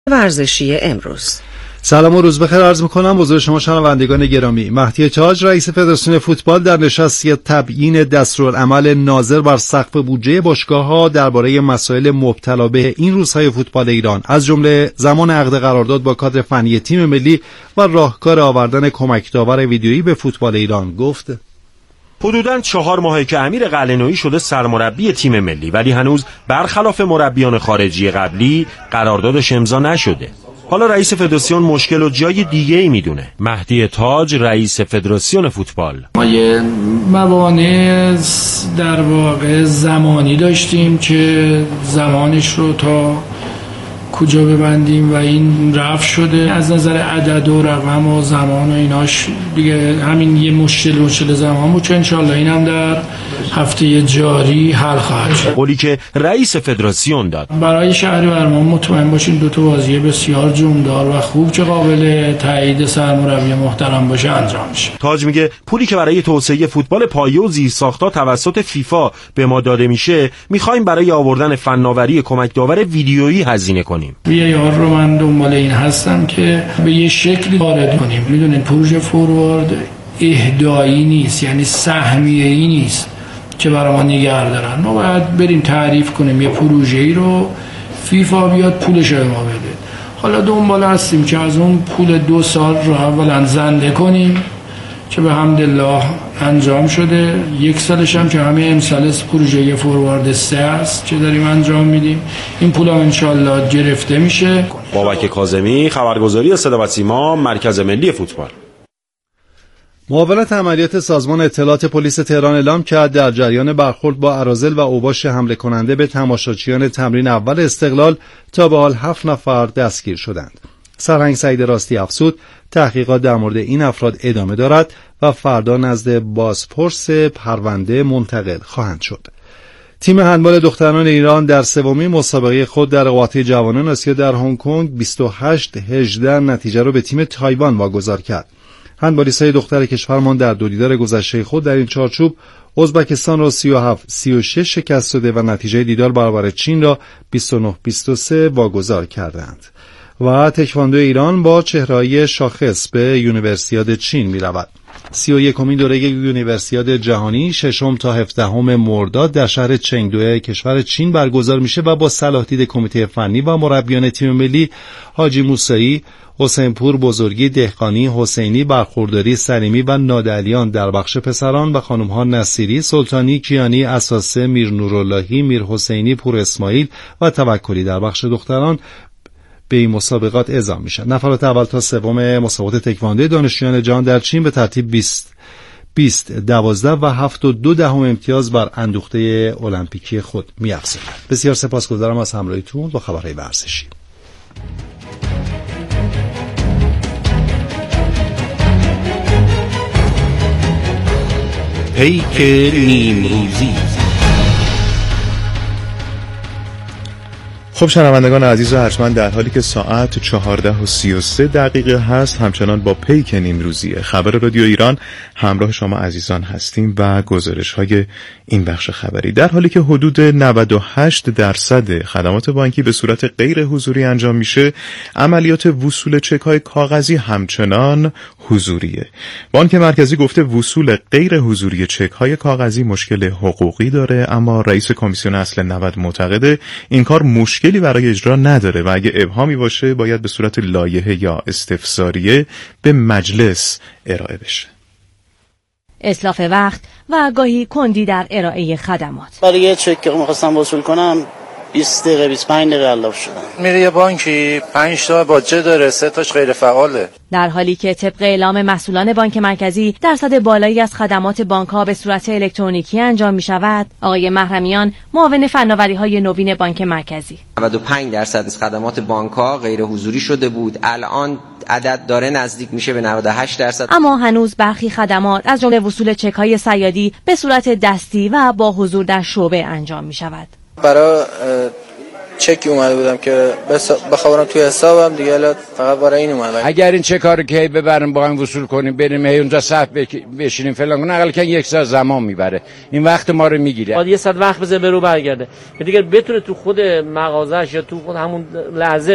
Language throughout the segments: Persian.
ورزشی امروز. سلام و روز بخیر عرض می‌کنم حضور شما شنوندگان گرامی. مهدی تاج رئیس فدراسیون فوتبال در نشستی تبیین دستورالعمل ناظر بر سقف بودجه باشگاه‌ها درباره مسائل مبتلا به این روزهای فوتبال ایران از جمله زمان عقد قرارداد با کادر فنی تیم ملی و راهکار آوردن کمک داور ویدیویی به فوتبال ایران گفت: حدوداً 4 ماهه که امیر قلعه‌نویی شده سرمربی تیم ملی، ولی هنوز برخلاف مربیان خارجی قبلی قراردادش امضا نشده. حالا رئیس فدراسیون مشکل و جای دیگه‌ای میدونه. مهدی تاج رئیس فدراسیون فوتبال: ما یه موانع در واقع زمانی داشتیم که زمانش رو تا کجا ببندیم و این رفع شده. از نظر عدد و رقم و زمان و ایناش دیگه همین یه مشکل زمان بود که انشالله این هم در هفته جاری حل خواهد شد. قولی که رئیس فدراسیون داد. برای شهریورمان مطمئن باشین 2 بازی بسیار جوندار و خوب که قابل تایید سرمربی محترم باشه انجام میشه. تاج میگه پولی که برای توسعه فوتبال پایه و زیرساخت‌ها توسط فیفا به ما داده میشه میخوایم برای آوردن فناوری کمک داور ویدیویی هزینه کنیم. یار رو من دنبال این هستم که به یه شکلی وارد کنیم. میدونید پروژه فوروارد اهدایی نیست، یعنی سهمیه‌ای نیست که برای ما نگه دارن. ما باید بریم تعریف کنیم یه پروژه‌ای رو، فیفا بیاد پولش رو ما بده. حالا دنبال هستیم که از اون پول 2 سال رو اولا زنده کنیم که به حمدالله انجام شده. 1 سالش هم که همه امسال پروژه فوروارد 3 است که داریم انجام میدیم. این پول هم انشالله گرفته میشه. بابک کاظمی، خبرگزاری صدا و سیما، مرکز ملی فوتبال. معاونت عملیات سازمان اطلاعات پلیس تهران اعلام کرد در جریان برخورد با اراذل و اوباش حمله کننده به تماشاچیان تمرین اول استقلال تا به حال 7 نفر دستگیر شدند. سرهنگ سعید راستی افزود تحقیقات در مورد این افراد ادامه دارد و فردا نزد بازپرس پرونده منتقل خواهند شد. تیم هندبال دختران ایران در سومین مسابقه خود در رقابت جوانان آسیا در هنگ کنگ 28-18 نتیجه را به تیم تایوان واگذار کرد. هندبالیست‌های دختر کشورمان در 2 دیدار گذشته خود در این چارچوب ازبکستان را 37-36 شکست داده و نتیجه دیدار برابر چین را 29-23 واگذار کردند. و تکواندو ایران با چهره‌ای شاخص به یونیورسیاد چین می‌رود. 31مین دوره یونیورسیاد جهانی 6 تا 17 مرداد در شهر چنگدو کشور چین برگزار میشه و با صلاح دید کمیته فنی و مربیان تیم ملی حاجی موسوی، حسین پور، بزرگی، دهقانی، حسینی، برخورداری، سلیمی و نادعلیان در بخش پسران و خانم‌ها نصیری، سلطانی، کیانی، اساسه، میر نوراللهی، میر حسینی، پور اسماعیل و توکلی در بخش دختران به این مسابقات اعزام میشن. نفرات اول تا سوم مسابقات تکواندو دانشجویان جهان در چین به ترتیب 20 12 و 7.2 امتیاز بر اندوخته المپیکی خود می‌افزایند. بسیار سپاسگزارم از همراهیتون با خبرهای ورزشی. پیک نیمروزی. خب شنوندگان عزیز و ارجمند، در حالی که ساعت 14:33 هست همچنان با پیک نیمروزی خبر رادیو ایران همراه شما عزیزان هستیم و گزارش‌های این بخش خبری. در حالی که حدود 98% خدمات بانکی به صورت غیر حضوری انجام میشه، عملیات وصول چک‌های کاغذی همچنان حضوریه. بانک مرکزی گفته وصول غیر حضوری چک‌های کاغذی مشکل حقوقی داره، اما رئیس کمیسیون اصل 90 معتقده این کار مشکلی برای اجرا نداره و اگه ابهامی باشه باید به صورت لایحه یا استفساریه به مجلس ارائه بشه. اسلاف وقت و گاهی کندی در ارائه خدمات. برای یه چک که می‌خواستم وصول کنم 20 دقیقه 25 دقیقه علاوه شدن. میره یه بانکی 5 تا باجه داره، 3 تاش غیر فعاله. در حالی که طبق اعلام مسئولان بانک مرکزی درصد بالایی از خدمات بانک‌ها به صورت الکترونیکی انجام می‌شود، آقای محرمیان معاون فناوری‌های نوین بانک مرکزی 95% از خدمات بانک‌ها غیر حضوری شده بود، الان عدد داره نزدیک میشه به 98%. اما هنوز برخی خدمات از جمله وصول چک‌های صیادی به صورت دستی و با حضور در شعبه انجام می‌شود. برای چکی اومده بودم که بخوام توی حسابم دیگه، فقط برای این اومدم. اگر این چک ها رو که ببریم با هم وصول کنیم بریم اونجا صف بشینیم فلان کنیم، اقل که 1 ساعت زمان میبره، این وقت ما رو میگیره. باید 1 ساعت وقت بزنه برو برگرده که دیگه بتونه تو خود مغازه‌اش یا تو خود همون لحظه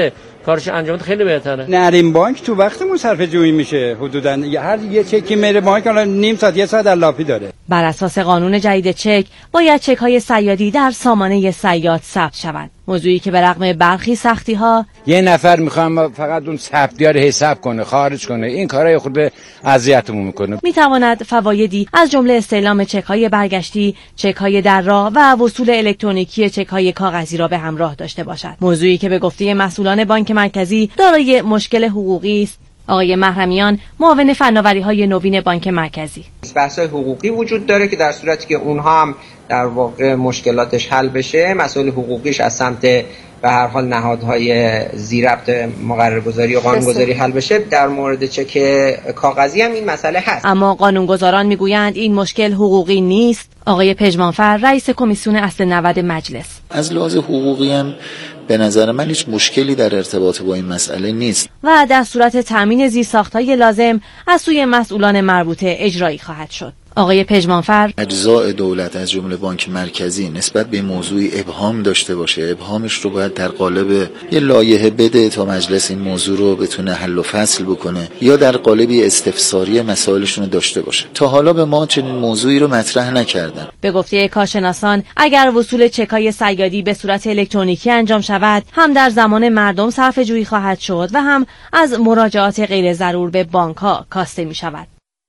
کارش انجام خیلی بهتره. نریم بانک تو وقتمون صرفه جویی میشه حدوداً هر یه چکی میره بانک الان نیم ساعت یه ساعت الاپی داره. بر اساس قانون جدید چک باید چک‌های صیادی در سامانه صیاد ثبت شود. موضوعی که به رغم برخی سختی‌ها یه نفر میخوام فقط اون ثبتیار حساب کنه خارج کنه، این کارای خود اذیتمون میکنه. میتواند فوایدی از جمله استعلام چک‌های برگشتی، چک‌های در راه و وصول الکترونیکی چک‌های کاغذی را به همراه داشته باشد. موضوعی که به گفته مسئولان بانک مرکزی دارای مشکل حقوقی است. آقای محرمیان، معاون فناوری‌های نوین بانک مرکزی: بحث‌های حقوقی وجود داره که در صورتی که اونها هم در واقع مشکلاتش حل بشه، مسائل حقوقیش از سمت به هر حال نهادهای ذی‌ربط مقررگذاری و قانونگذاری حل بشه، در مورد چک کاغذی هم این مسئله هست. اما قانونگذاران میگویند این مشکل حقوقی نیست. آقای پژمانفر، رئیس کمیسیون اصل 90 مجلس: از لحاظ حقوقی هم به نظر من هیچ مشکلی در ارتباط با این مسئله نیست و در صورت تامین زیرساخت‌های لازم از سوی مسئولان مربوطه اجرایی خواهد شد. آقای پژمانفر: اجزای دولت از جمله بانک مرکزی نسبت به موضوعی ابهام داشته باشه، ابهامش رو باید در قالب یه لایحه بده تا مجلس این موضوع رو بتونه حل و فصل بکنه، یا در قالبی استفساری مسائلشون رو داشته باشه. تا حالا به ما چنین موضوعی رو مطرح نکردن. به گفته کارشناسان، اگر وصول چک‌های صیادی به صورت الکترونیکی انجام شود، هم در زمان مردم صرفه‌جویی خواهد شد و هم از مراجعات غیر ضرور به بانک‌ها کاسته می‌شود.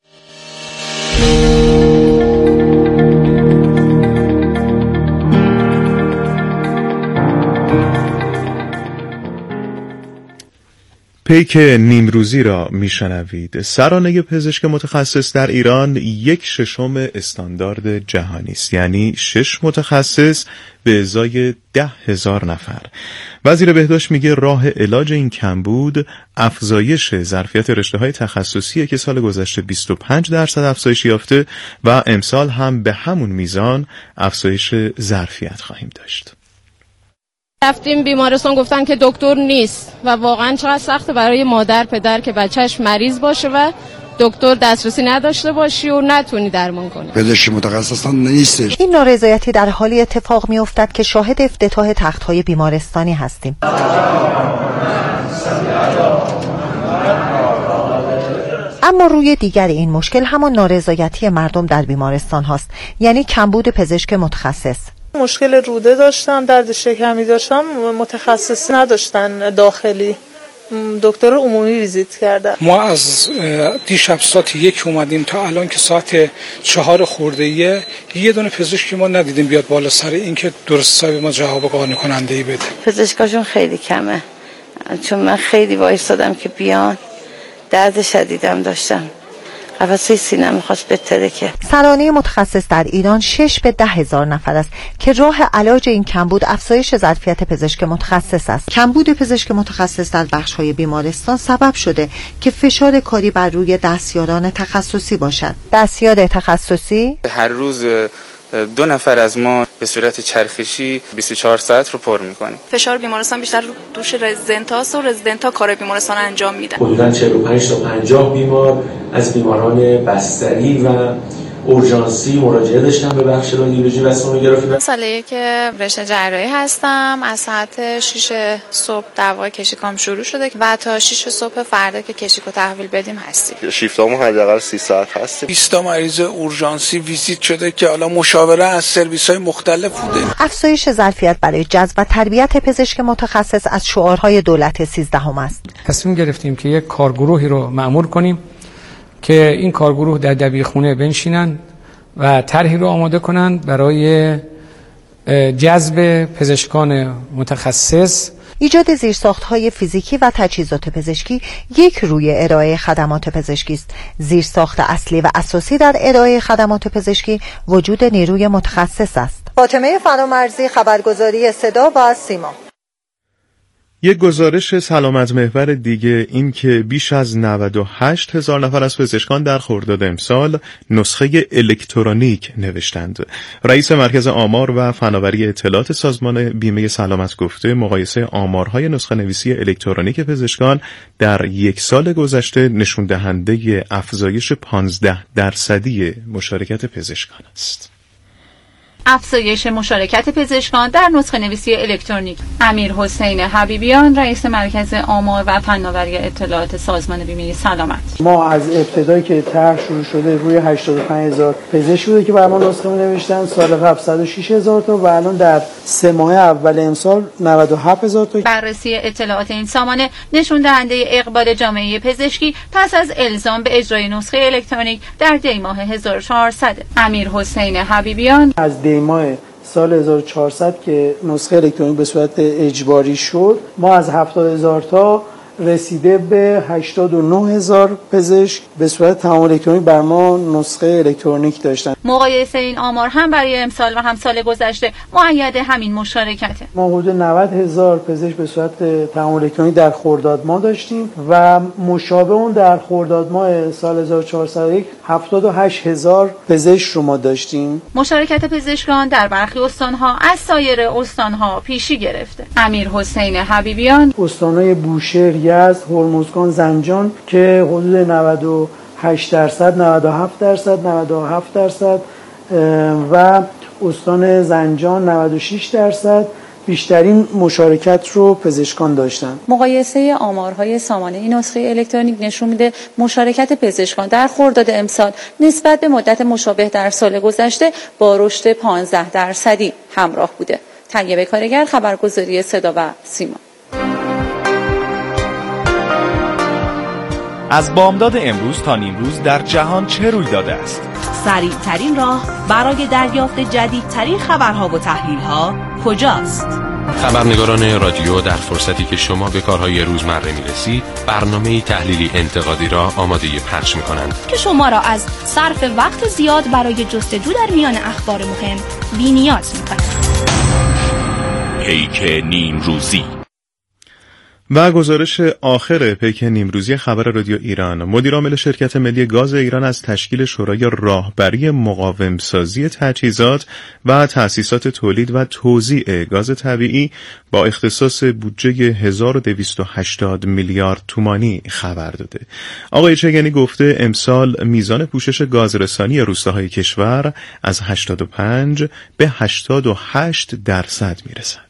پیک نیمروزی را میشنوید. سرانه پزشک متخصص در ایران 1/6 استاندارد جهانی است، یعنی 6 متخصص به ازای 10,000 نفر. وزیر بهداشت میگه راه علاج این کمبود افزایش ظرفیت رشته‌های تخصصیه که سال گذشته 25% افزایش یافته و امسال هم به همون میزان افزایش ظرفیت خواهیم داشت. رفتیم بیمارستان گفتن که دکتر نیست و واقعا چقدر سخته برای مادر پدر که بچهش مریض باشه و دکتر دسترسی نداشته باشی و نتونی درمان کنی. پزشک متخصص نیستش. این نارضایتی در حالی اتفاق میافتد که شاهد افتتاح تخت‌های بیمارستانی هستیم. اما روی دیگر این مشکل همان نارضایتی مردم در بیمارستان هاست، یعنی کمبود پزشک متخصص. مشکل روده داشتم، درد شکمی داشتم، متخصصی نداشتن داخلی، دکتر عمومی ویزیت کردم. ما از دیشب ساعت 1 اومدیم تا الان که ساعت 4 خورده‌ایه، یه دونه پزشکی ما ندیدیم بیاد بالا سر این که درست صاحب ما جواب قانع کننده‌ای بده. پزشکاشون خیلی کمه، چون من خیلی وایسادم که بیان، درد شدیدم داشتم، قفسه سینه می‌خواست بترکه. سرانه متخصص در ایران 6 به 10,000 نفر است که راه علاج این کمبود افزایش ظرفیت پزشک متخصص است. کمبود پزشک متخصص در بخش‌های بیمارستان سبب شده که فشار کاری بر روی دستیاران تخصصی باشد. دستیار تخصصی هر روز 2 نفر از ما به صورت چرخشی 24 ساعت رو پر میکنیم. فشار بیمارستان بیشتر رو دوش رزیدنتاست و رزیدنتا کار بیمارستان انجام میدن. حدوداً 45 تا 50 بیمار از بیماران بستری و اورژانسی مراجعه داشتم به بخش رادیولوژی و سونوگرافی. سالیه که رشته جراحی هستم، از ساعت 6 صبح دعوای کشیکام شروع شده و تا 6 صبح فردا که کشیکو تحویل بدیم هستیم. شیفتامون حداقل 30 ساعت هستیم. 20 تا مریض اورژانسی ویزیت شده که حالا مشاوره از سرویس‌های مختلف بوده. افزایش ظرفیت برای جذب و تربیت پزشک متخصص از شعارهای دولت 13 است. تصمیم گرفتیم که یک کارگروهی رو مأمور کنیم که این کارگروه در دبیرخونه بنشینن و طرحی رو آماده کنند برای جذب پزشکان متخصص. ایجاد زیرساخت‌های فیزیکی و تجهیزات پزشکی یک روی ارائه خدمات پزشکی است. زیرساخت اصلی و اساسی در ارائه خدمات پزشکی وجود نیروی متخصص است. فاطمه فرامرزی، خبرگزاری صدا و سیما. یک گزارش سلامت محور دیگه این که بیش از 98,000 نفر از پزشکان در خرداد امسال نسخه الکترونیک نوشتند. رئیس مرکز آمار و فناوری اطلاعات سازمان بیمه سلامت گفته مقایسه آمارهای نسخه نویسی الکترونیک پزشکان در یک سال گذشته نشون دهنده افزایش 15% مشارکت پزشکان است. افزایش مشارکت پزشکان در نسخه نویسی الکترونیک. امیر حسین حبیبیان، رئیس مرکز آمار و فناوری اطلاعات سازمان بیمه سلامت: ما از ابتدایی که طرح شروع شده روی 85000 پزشک بوده که برای ما نسخه نوشتن، سال قبل 106000 تا و الان در 3 ماه اول امسال 97000 تا. بررسی اطلاعات این سامانه نشون دهنده اقبال جامعه پزشکی پس از الزام به اجرای نسخه الکترونیک در دی ماه 1400. امیر حسین حبیبیان: از دی ماه سال 1400 که نسخه الکترونیک به صورت اجباری شد، ما از 70000 تا رسیده به 89000 پزشک به صورت تمام الکترونیک بر ما نسخه الکترونیک داشتن. مقایسه این آمار هم برای امسال و هم سال گذشته مؤید همین مشارکته. ما حدود 90000 پزشک به صورت تمام الکترونیک در خرداد ماه داشتیم و مشابه اون در خرداد ماه سال 1401 78000 پزشک رو ما داشتیم. مشارکت پزشکان در برخی استانها از سایر استانها پیشی گرفته. امیر حسین حبیبیان: استانهای بوشهر، یزد، هرمزگان، زنجان که حدود 98%، 97%، 97% و استان زنجان 96% بیشترین مشارکت رو پزشکان داشتن. مقایسه آمارهای سامانه نسخه الکترونیک نشون میده مشارکت پزشکان در خرداد امسال نسبت به مدت مشابه در سال گذشته با رشد 15% همراه بوده. طیبه کارگر، خبرگزاری صدا و سیما. از بامداد امروز تا نیمروز در جهان چه روی داده است؟ سریع ترین راه برای دریافت جدیدترین خبرها و تحلیل‌ها کجاست؟ خبرنگاران رادیو در فرصتی که شما به کارهای روزمره می‌رسید، برنامه تحلیلی انتقادی را آماده پخش می‌کنند که شما را از صرف وقت زیاد برای جستجو در میان اخبار مهم بی‌نیاز می‌کند. پیک نیمروزی. و گزارش آخر پیک نیمروزی خبر رادیو ایران: مدیرعامل شرکت ملی گاز ایران از تشکیل شورای راهبری مقاوم‌سازی تجهیزات و تأسیسات تولید و توزیع گاز طبیعی با اختصاص بودجه 1280 میلیارد تومانی خبر داده. آقای چگنی گفته امسال میزان پوشش گازرسانی روستاهای کشور از 85 به 88% میرسد.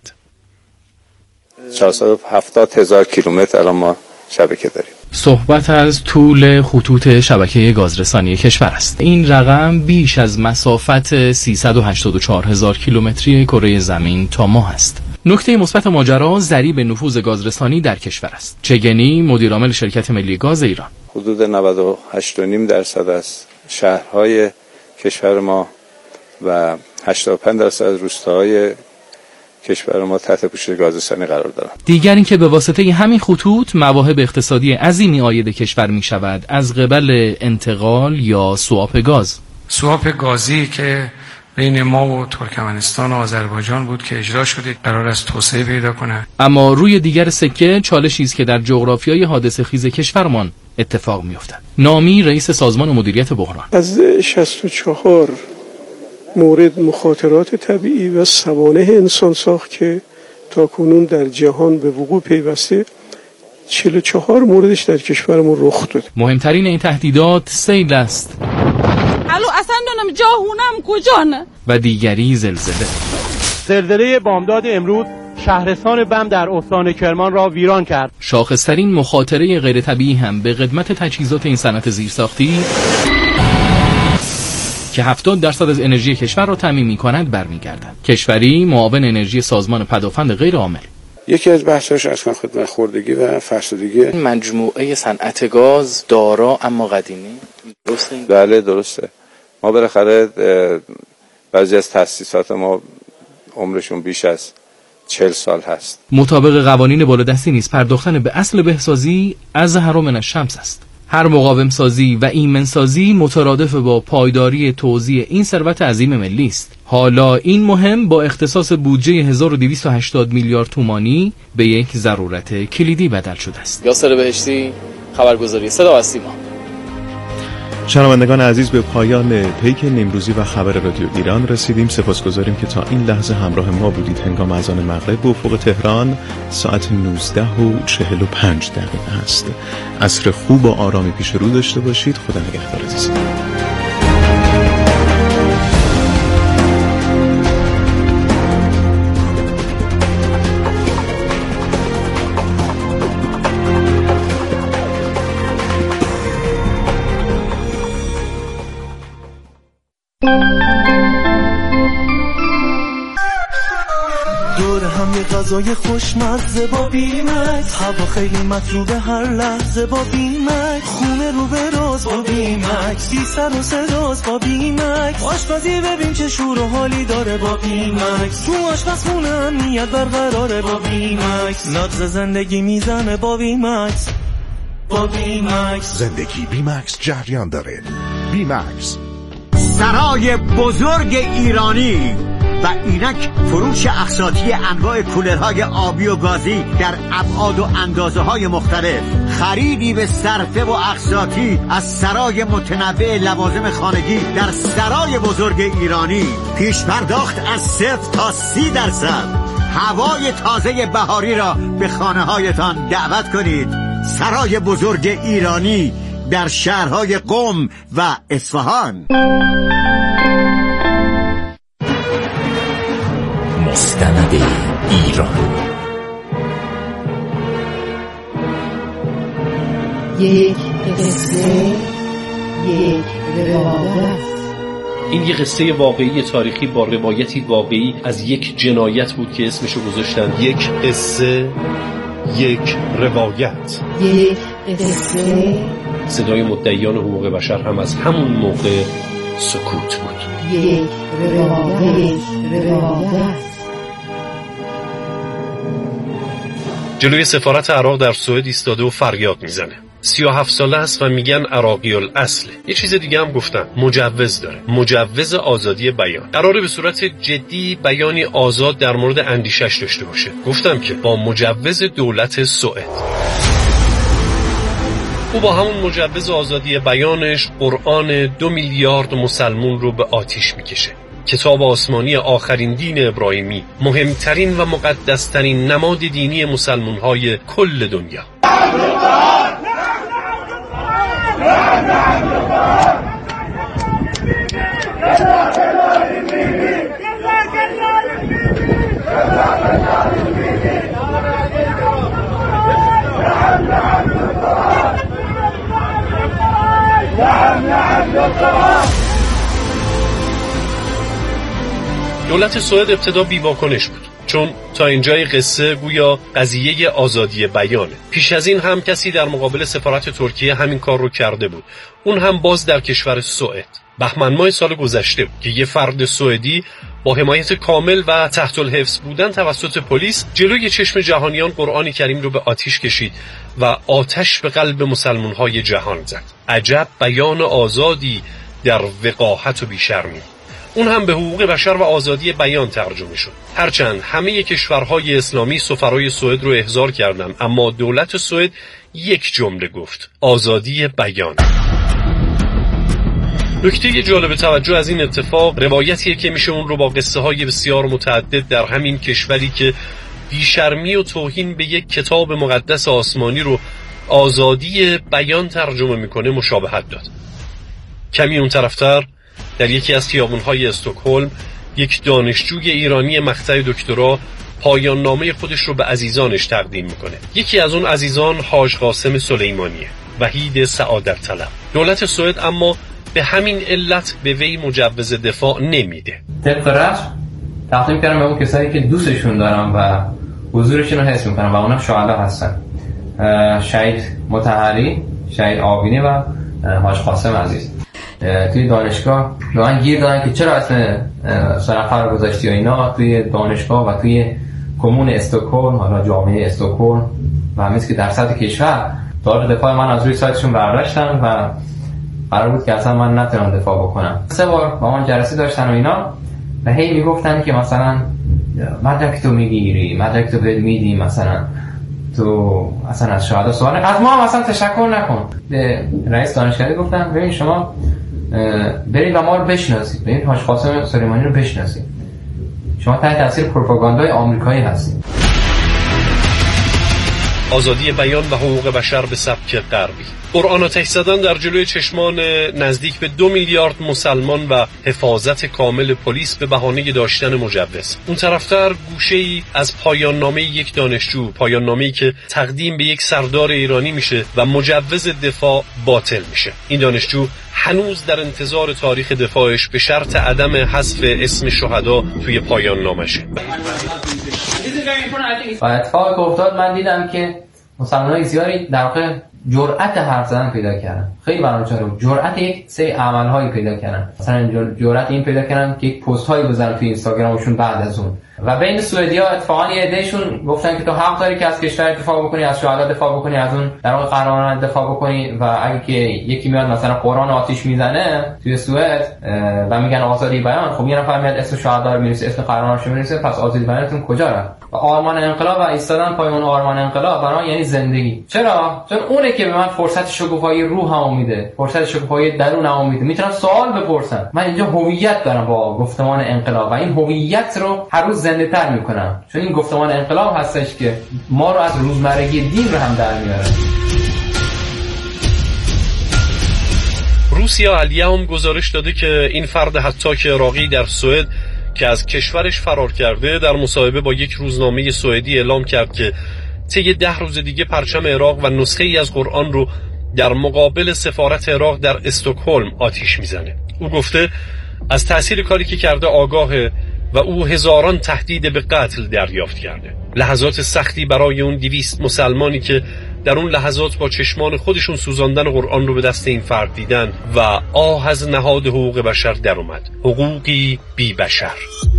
470,000 کیلومتر الان ما شبکه داریم. صحبت از طول خطوط شبکه گازرسانی کشور است. این رقم بیش از مسافت 384,000 کیلومتری کره زمین تا ماه است. نکته مثبت ماجرا ضریب نفوذ گازرسانی در کشور است. چگنی، مدیرعامل شرکت ملی گاز ایران: حدود 98.5% از شهرهای کشور ما و 85% از روستاهای کشور ما تحت پوشش گازرسانی قرار دارند. دیگر اینکه به واسطه همین خطوط مواهب اقتصادی عظیمی عاید کشور می شود از قبل انتقال یا سواپ گاز. سواپ گازی که بین ما و ترکمنستان و آذربایجان بود که اجرا شده، قرار است توسعه پیدا کنه. اما روی دیگر سکه چالشی است که در جغرافیای حادثه خیز کشورمان اتفاق می‌افتد. نامی، رئیس سازمان مدیریت بحران: از 64 مورد مخاطرات طبیعی و سوانح انسان ساخت که تاکنون در جهان به وقوع پیوسته، 44 موردش در کشورمون رخ داده. مهمترین این تهدیدات سیل است. الو اصلا نونم جاهونم کجانه؟ و دیگری زلزله. زلزله بامداد امروز شهرستان بم در استان کرمان را ویران کرد. شاخصترین مخاطره غیر طبیعی هم به خدمت تجهیزات این صنعت زیرساختی که 70% از انرژی کشور را تامین می‌کند برمیگردد. کشوری، معاون انرژی سازمان پدافند غیر عامل: یکی از بحث‌هاش از خدمت خوردگی و فرسودگی مجموعه صنعت گاز دارا اما قدیمی. درسته؟ بله درسته. ما بالاخره بعضی از تأسیسات ما عمرشون بیش از 40 سال هست. مطابق قوانین بالادستی نیز پرداختن به اصل بهسازی از حرام الشمس است. هر مقاوم سازی و ایمن سازی مترادف با پایداری توزیع این ثروت عظیم ملی است. حالا این مهم با اختصاص بودجه 1280 میلیارد تومانی به یک ضرورت کلیدی بدل شده است. یاسر بهشتی، خبرگزاری صدا و سیما. شنوندگان عزیز، به پایان پیک نیمروزی و خبر رادیو ایران رسیدیم. سپاسگزاریم که تا این لحظه همراه ما بودید. هنگام اذان مغرب به افق تهران ساعت 19:45 است. عصر خوب و آرامی پیش رو داشته باشید. خدا نگهدار عزیزان. غذای خوشمزه با بیمکس، هوا خیلی مطلوبه هر لحظه با بیمکس، خونه رو به راز با بیمکس، بی سر و صداست با بیمکس، آشپزی ببین چه شور و حالی داره با بیمکس، تو آشپزخونه امنیت برقراره با بیمکس، نبض زندگی میزنه با بیمکس. با بیمکس زندگی بیمکس جریان داره. بیمکس. سرای بزرگ ایرانی و اینک فروش اقساطی انواع کولرهای آبی و گازی در ابعاد و اندازه‌های مختلف، خریدی به صرفه و اقساطی از سرای متنوع لوازم خانگی در سرای بزرگ ایرانی، پیش پرداخت از 0 تا 30%، هوای تازه بهاری را به خانه‌هایتان دعوت کنید. سرای بزرگ ایرانی در شهرهای قم و اصفهان. مستند ایران. یک قصه، یک روایت. این یه قصه واقعی تاریخی با روایتی واقعی از یک جنایت بود که اسمشو گذاشتن یک قصه، یک روایت. یک قصه. صدای مدعیان حقوق بشر هم از همون موقع سکوت بود. یک روایت. جلوی سفارت عراق در سوئد ایستاده و فریاد میزنه. 37 ساله است و میگن عراقی الاصله. یه چیز دیگه هم گفتن، مجوز داره، مجوز آزادی بیان. قراره به صورت جدی بیانی آزاد در مورد اندیشش داشته باشه. گفتم که با مجوز دولت سوئد. او با همون مجوز آزادی بیانش قرآن 2 میلیارد مسلمون رو به آتیش میکشه. کتاب آسمانی آخرین دین ابراهیمی، مهمترین و مقدسترین نماد دینی مسلمان‌های کل دنیا. دولت سوئد ابتدا بی‌واکنش بود، چون تا اینجای قصه گویا قضیه آزادی بیانه. پیش از این هم کسی در مقابل سفارت ترکیه همین کار رو کرده بود، اون هم باز در کشور سوئد. بهمن ماه سال گذشته بود که یه فرد سوئدی با حمایت کامل و تحت الحفظ بودن توسط پلیس جلوی چشم جهانیان قرآن کریم رو به آتیش کشید و آتش به قلب مسلمان‌های جهان زد. عجب بیان آزادی در وقاحت و بیشرمی. اون هم به حقوق بشر و آزادی بیان ترجمه شد. هرچند همه کشورهای اسلامی سفرای سوئد رو احضار کردن، اما دولت سوئد یک جمله گفت: آزادی بیان. نکته جالب توجه از این اتفاق روایتیه که میشه اون رو با قصه های بسیار متعدد در همین کشوری که بیشرمی و توهین به یک کتاب مقدس آسمانی رو آزادی بیان ترجمه میکنه مشابهت داد. کمی اون طرفتر در یکی از خیابون‌های استکهلم یک دانشجوی ایرانی مقطع دکترا پایان نامه خودش رو به عزیزانش تقدیم میکنه. یکی از اون عزیزان حاج قاسم سلیمانیه، وحید سعادت طلب. دولت سوئد اما به همین علت به وی مجوز دفاع نمیده. طبق رسم تقدیم کردم به اون کسایی که دوستشون دارم و حضورشون رو حس میکنم و اونم شهدا هستن: شهید مطهری، شهید آبینی و حاج قاسم عزیز. توی دانشگاه واقعا گیر دادن که چرا اسم سرخر رو گذاشتی و اینا. توی دانشگاه و توی کمون استکهلم، حالا جامعه استکهلم و همیشه که در سطح کشور دار دفاع من از روی سایتشون برداشتن و قرار بود که اصلا من نتونم دفاع بکنم. 3 بار با من جلسه داشتن و اینا و هی میگفتن که مثلا مدرک تو میگیری، مدرک تو بهت میدیم، مثلا تو اصلا از شهاده سوال از ما مثلا تشکر نکن. به رئیس دانشکده گفتن ببین شما برید و ما رو بشناسید، برید حاج قاسم سلیمانی رو بشناسید، شما تحت تاثیر پروپاگاندای آمریکایی هستید. آزادی بیان و حقوق بشر به سبک غربی. قرآن آتش زدن در جلوی چشمان نزدیک به 2 میلیارد مسلمان و حفاظت کامل پلیس به بهانه داشتن مجوز. اون طرفتر گوشه‌ای از پایان نامه یک دانشجو، پایان نامه‌ای که تقدیم به یک سردار ایرانی میشه و مجوز دفاع باطل میشه. این دانشجو هنوز در انتظار تاریخ دفاعش به شرط عدم حذف اسم شهدا توی پایان نامشه. و اتفاقی که افتاد من دیدم که مسلمان‌های زیادی در واقع جرأت حرف زدن پیدا کردن. خیلی برام جرأت یک سری عمل‌هایی پیدا کردن. مثلا جرأت این پیدا کردن که یک پست‌هایی بزنن توی اینستاگرامشون بعد از اون. و بین سوئدی‌ها اتفاقاً یه عده‌شون گفتن که تو حق داری که از کشور دفاع بکنی، از شهدا دفاع بکنی، از اون در واقع قهرمانان دفاع بکنی و اگه که یکی میاد مثلا قرآن آتیش میزنه توی سوئد و میگن آزادی بیان، خب یه نفر میاد اسم شهدا رو می‌نویسه، اسم قهرمانش رو می‌نویسه، پس آزادی بیانتون کجا رفت؟ و آرمان انقلاب و ایستادن پای اون آرمان انقلاب برای یعنی زندگی. چرا؟ چون اونه که به من فرصت شکوفایی روحمو میده، فرصت شکوفایی درونمو میده. میتونم سوال بپرسم. من اینجا هویت دارم با گفتمان انقلاب و این هویت رو هر روز زنده‌تر میکنم، چون این گفتمان انقلاب هستش که ما رو از روزمرگی دین رو هم در میاره. روسیه علیه هم گزارش داده که این فرد حتی عراقی در سوئد که از کشورش فرار کرده در مصاحبه با یک روزنامه سوئدی اعلام کرد که طی 10 روز دیگه پرچم عراق و نسخه ای از قرآن رو در مقابل سفارت عراق در استکهلم آتیش میزنه. او گفته از تأثیر کاری که کرده آگاهه و او هزاران تهدید به قتل دریافت کرده. لحظات سختی برای اون 200 مسلمانی که در اون لحظات با چشمان خودشون سوزاندن قرآن رو به دست این فرد دیدن و آه از نهاد حقوق بشر در اومد. حقوقی بی بشر.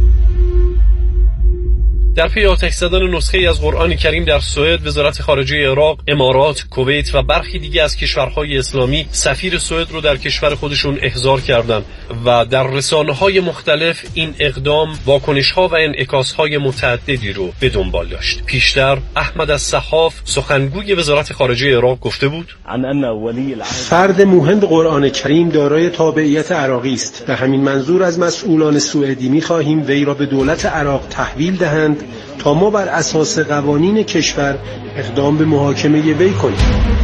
در پی آتش زدن نسخه از قرآن کریم در سوئد، وزارت خارجه عراق، امارات، کویت و برخی دیگه از کشورهای اسلامی سفیر سوئد رو در کشور خودشون احضار کردند و در رسانه‌های مختلف این اقدام واکنش‌ها و انعکاس‌های متعددی رو به دنبال داشت. پیشتر احمد الصحاف سخنگوی وزارت خارجه عراق گفته بود: فرد موهند قرآن کریم دارای تابعیت عراقی است. به همین منظور از مسئولان سوئدی می‌خواهیم وی را به دولت عراق تحویل دهند تا ما بر اساس قوانین کشور اقدام به محاکمه وی کنیم.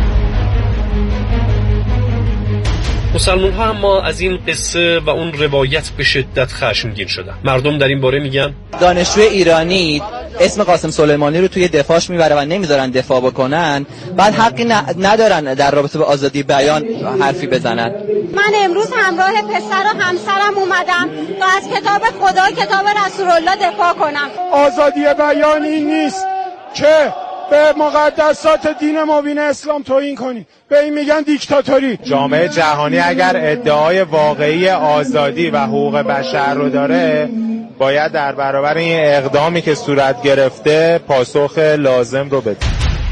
مسلمان ها اما از این قصه و اون روایت به شدت خشمگین شدن. مردم در این باره میگن دانشجو ایرانی اسم قاسم سلیمانی رو توی دفاعش میبره و نمیذارن دفاع بکنن، بعد حقی ندارن در رابطه با آزادی بیان حرفی بزنن. من امروز همراه پسر و همسرم اومدم تا از کتاب خدا، کتاب رسول الله دفاع کنم. آزادی بیان این نیست که به مقدسات دین مبین اسلام توهین کنی، به این میگن دیکتاتوری. جامعه جهانی اگر ادعای واقعی آزادی و حقوق بشر رو داره، باید در برابر این اقدامی که صورت گرفته پاسخ لازم رو بده.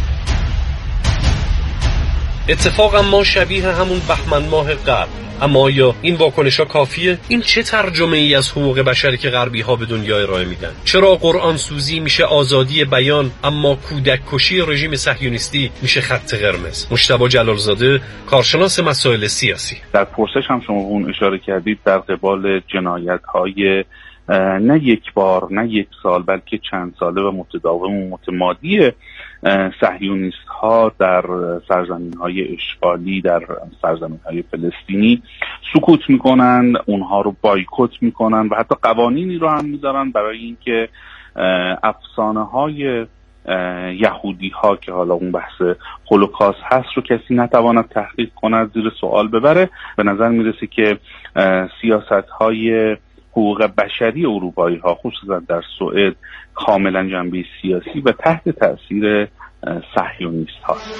اتفاقا ما شبیه همون بهمن ماه قبل. اما آیا این واکنش‌ها کافیه؟ این چه ترجمه ای از حقوق بشری که غربی‌ها به دنیا ارائه میدن؟ چرا قرآن سوزی میشه آزادی بیان اما کودک کشی رژیم صهیونیستی میشه خط قرمز؟ مجتبی جلالزاده، کارشناس مسائل سیاسی. در پرسش هم شما اون اشاره کردید در قبال جنایت‌های نه یک بار، نه یک سال، بلکه چند ساله و متداوم و متمادی صهیونیست ها در سرزمین های اشغالی، در سرزمین های فلسطینی سکوت میکنن، اونها رو بایکوت میکنن و حتی قوانینی رو هم میذارن برای اینکه افسانه های یهودی ها که حالا اون بحث هولوکاست هست رو کسی نتواند تحقیق کند، زیر سوال ببره. به نظر میرسه که سیاست های حقوق بشری اروپایی ها خصوصا در سوئد کاملا جنبه سیاسی و تحت تأثیر صهیونیست هاست.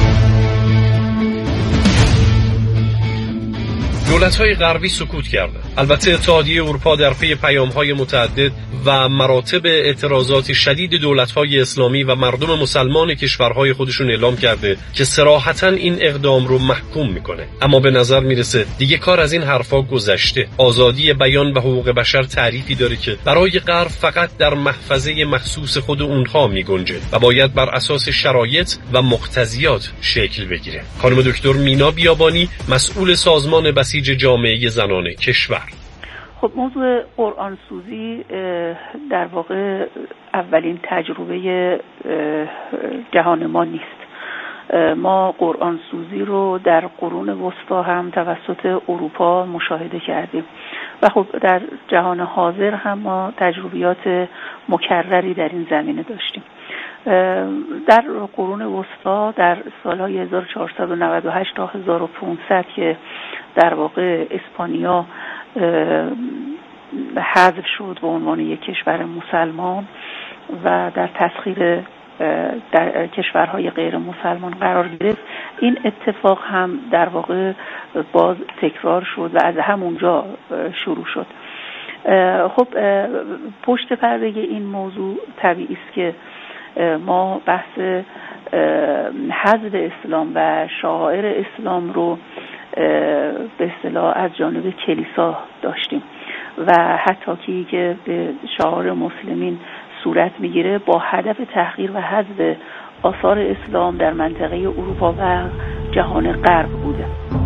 دولت‌های غربی سکوت کردند. البته اتحادیه اروپا در پی پیام‌های متعدد و مراتب اعتراضات شدید دولت‌های اسلامی و مردم مسلمان کشورهای خودشون اعلام کرده که صراحتاً این اقدام رو محکوم میکنه. اما به نظر میرسه دیگه کار از این حرفا گذشته. آزادی بیان و حقوق بشر تعریفی داره که برای غرب فقط در محفظه مخصوص خود اونها میگنجه و باید بر اساس شرایط و مقتضیات شکل بگیره. خانم دکتر مینا بیابانی، مسئول سازمان بسیج جامعه زنان کشور. خب موضوع قرآن سوزی در واقع اولین تجربه جهان ما نیست. ما قرآن سوزی رو در قرون وسطا هم توسط اروپا مشاهده کردیم و خب در جهان حاضر هم ما تجربیات مکرری در این زمینه داشتیم. در قرون وسطا در سالهای 1498 تا 1500 که در واقع اسپانیا حذف شد به عنوان یک کشور مسلمان، و در تسخیر در کشورهای غیر مسلمان قرار گرفت، این اتفاق هم در واقع باز تکرار شد و از همونجا شروع شد. خب پشت پرده این موضوع طبیعی است که ما بحث حذف اسلام و شعائر اسلام رو به اصطلاح از جانب کلیسا داشتیم و حتی که به شعائر مسلمین صورت میگیره با هدف تحقیر و حذف آثار اسلام در منطقه اروپا و جهان غرب بوده.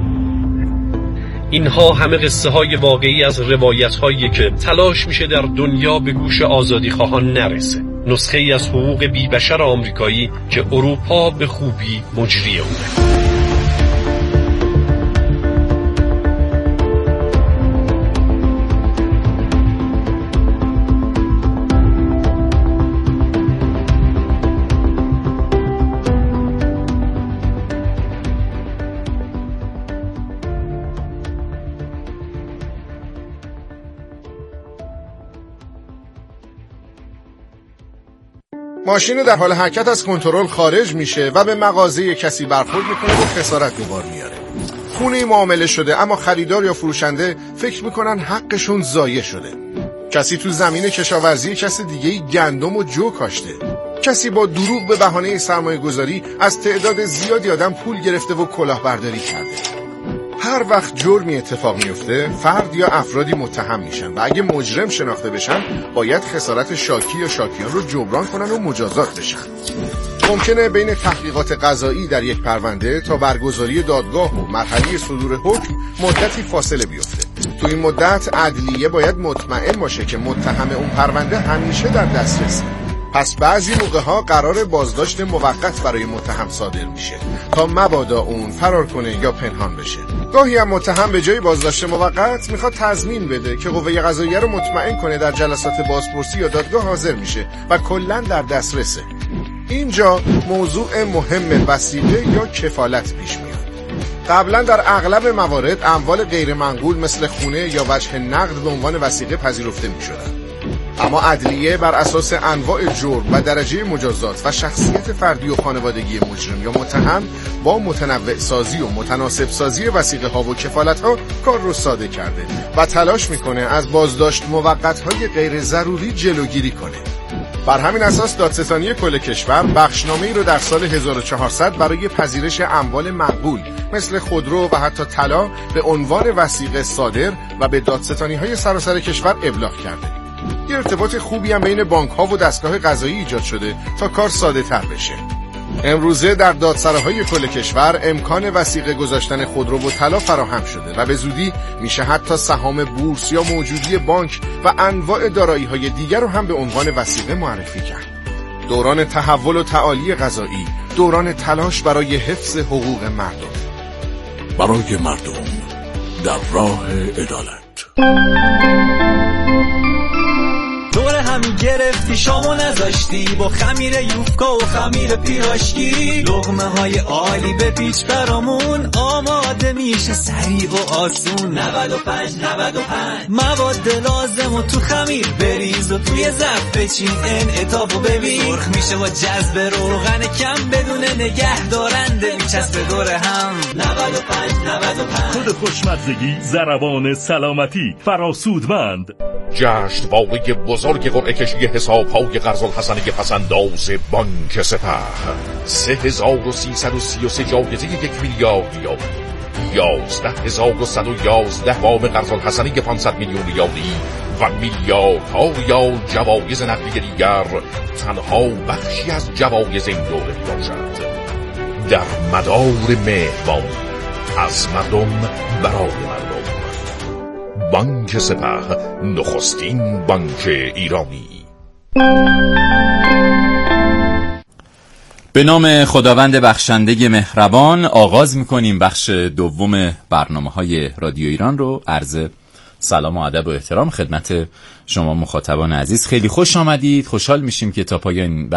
اینها همه قصه های واقعی از روایت هایی که تلاش میشه در دنیا به گوش آزادی خواهان نرسه. نسخه ای از حقوق بی بشر آمریکایی که اروپا به خوبی مجری اونه. ماشین در حال حرکت از کنترل خارج میشه و به مغازه کسی برخورد میکنه و خسارت به بار میاره. خونه معامله شده اما خریدار یا فروشنده فکر میکنن حقشون ضایع شده. کسی تو زمین کشاورزی کسی دیگه‌ای گندم و جو کاشته. کسی با دروغ به بهانه سرمایه گذاری از تعداد زیادی آدم پول گرفته و کلاهبرداری کرده. هر وقت جرمی اتفاق میفته فرد یا افرادی متهم میشن و اگه مجرم شناخته بشن باید خسارت شاکی یا شاکیان رو جبران کنن و مجازات بشن. ممکنه بین تحقیقات قضایی در یک پرونده تا برگزاری دادگاه و مرحله صدور حکم مدتی فاصله بیفته. تو این مدت عدلیه باید مطمئن باشه که متهم اون پرونده همیشه در دسترسه. پس بعضی موقع‌ها قرار بازداشت موقت برای متهم صادر میشه تا مبادا اون فرار کنه یا پنهان بشه. گاهی هم متهم به جای بازداشت موقت میخواد تضمین بده که قوه قضاییه رو مطمئن کنه در جلسات بازپرسی یا دادگاه حاضر میشه و کلاً در دسترسه. اینجا موضوع مهم وثیقه یا کفالت پیش میاد. قبلا در اغلب موارد اموال غیر منقول مثل خونه یا وجه نقد به عنوان وثیقه پذیرفته میشدن. اما عدلیه بر اساس انواع جرم و درجه مجازات و شخصیت فردی و خانوادگی مجرم یا متهم با متنوع سازی و متناسب سازی وثیقه ها و کفالت ها کار رو ساده کرده و تلاش میکنه از بازداشت موقت های غیر ضروری جلوگیری کنه. بر همین اساس دادستانی کل کشور بخشنامه‌ای رو در سال 1400 برای پذیرش اموال منقول مثل خودرو و حتی طلا به عنوان وثیقه صادر و به دادستانی‌های سراسر کشور ابلاغ کرده. یه ارتباط خوبی هم بین بانک‌ها و دستگاه قضایی ایجاد شده تا کار ساده‌تر بشه. امروزه در دادسراهای کل کشور امکان وثیقه گذاشتن خودرو و طلا فراهم شده و به زودی میشه حتی سهام بورس یا موجودی بانک و انواع دارایی‌های دیگر رو هم به عنوان وثیقه معرفی کرد. دوران تحول و تعالی قضایی، دوران تلاش برای حفظ حقوق مردم. برای مردم در راه عدالت. دور همی گرفتی شامو نذاشتی با خمیر یوفکا و خمیر پیراشکی، لقمه های عالی به پیچ برامون آماده میشه سریع و آسون. 95 مواد لازم و تو خمیر بریز و توی ظرف بچین انعطافو ببین، سرخ میشه و جذب روغن کم بدون نگه دارنده میچسبه دور هم. 95 خود خوشمزگی ضربان سلامتی فراسودمند. جشنواره بزرگ قرعه کشی حساب‌های قرض الحسنه پس‌انداز بانک سپه 3333 جایزه 1 میلیارد ریالی، 11111 وام قرض الحسنه 500 میلیون ریالی و میلیاردها ریال جوایز نقدی دیگر تنها بخشی از جوایز این دوره باشد. در مدار مهربانی از مردم برای مردم. بانک سپه، نخستین بانک ایرانی. به نام خداوند بخشنده مهربان آغاز میکنیم بخش دوم برنامه‌های رادیو ایران رو. عرض سلام و ادب و احترام خدمت شما مخاطبان عزیز. خیلی خوش آمدید. خوشحال میشیم که تا پایان